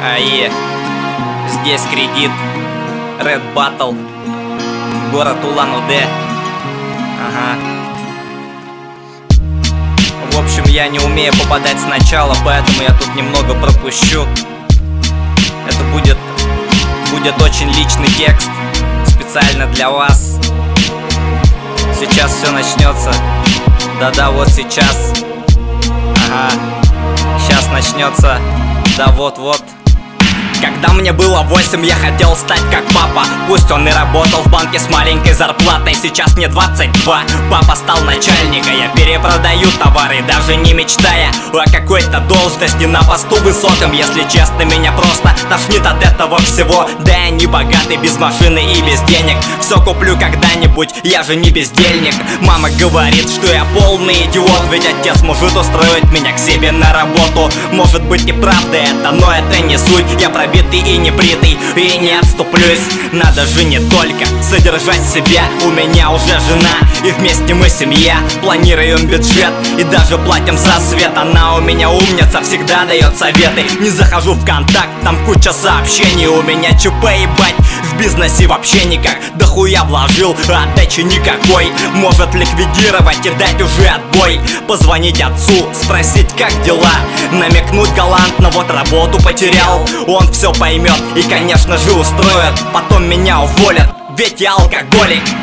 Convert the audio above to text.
АИ, здесь кредит, Red Battle, город Улан-Удэ. Ага. В общем, я не умею попадать сначала, поэтому я тут немного пропущу. Это будет очень личный текст, специально для вас. Сейчас все начнется. Да-да, вот сейчас. Ага. Сейчас начнется. Да вот-вот. Когда мне было 8, я хотел стать как папа. Пусть он и работал в банке с маленькой зарплатой. Сейчас мне 22, папа стал начальником. Я перепродаю товары, даже не мечтая о какой-то должности на посту высоком. Если честно, меня просто тошнит от этого всего. Да я не богатый, без машины и без денег. Все куплю когда-нибудь, я же не бездельник. Мама говорит, что я полный идиот, ведь отец может устроить меня к себе на работу. Может быть и правда это, но это не суть. Я пробитый и не бритый, и не отступлюсь. Надо же не только содержать себя, у меня уже жена, и вместе мы семья. Планируем бюджет и даже платим за свет. Она у меня умница, всегда дает советы. Не захожу в контакт, там куча сообщений. У меня ЧП ебать, в бизнесе вообще никак. Да хуя вложил, а отдачи никакой. Может ликвидировать и дать уже отбой. Позвонить отцу, спросить как дела. Намекнуть галантно, вот работу потерял. Он все поймет и конечно же устроит. Потом меня уволят, ведь я алкоголик.